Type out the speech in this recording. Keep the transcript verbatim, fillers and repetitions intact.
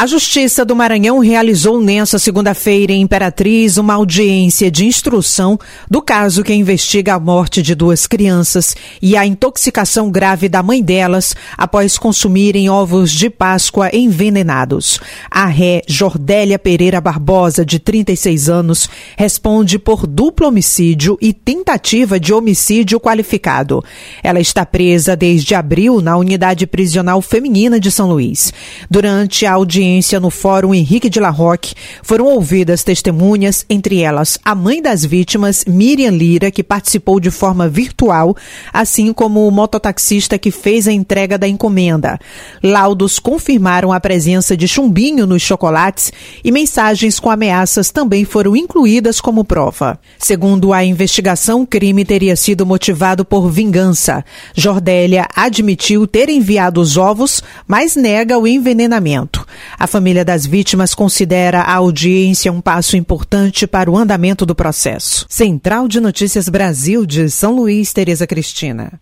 A Justiça do Maranhão realizou nesta segunda-feira em Imperatriz uma audiência de instrução do caso que investiga a morte de duas crianças e a intoxicação grave da mãe delas após consumirem ovos de Páscoa envenenados. A ré Jordélia Pereira Barbosa, de trinta e seis anos, responde por duplo homicídio e tentativa de homicídio qualificado. Ela está presa desde abril na Unidade Prisional Feminina de São Luís. Durante a audiência no Fórum Henrique de la Roque, foram ouvidas testemunhas, entre elas a mãe das vítimas, Miriam Lira, que participou de forma virtual, assim como o mototaxista que fez a entrega da encomenda. Laudos confirmaram a presença de chumbinho nos chocolates e mensagens com ameaças também foram incluídas como prova. Segundo a investigação, o crime teria sido motivado por vingança. Jordélia admitiu ter enviado os ovos, mas nega o envenenamento. A família das vítimas considera a audiência um passo importante para o andamento do processo. Central de Notícias Brasil de São Luís, Tereza Cristina.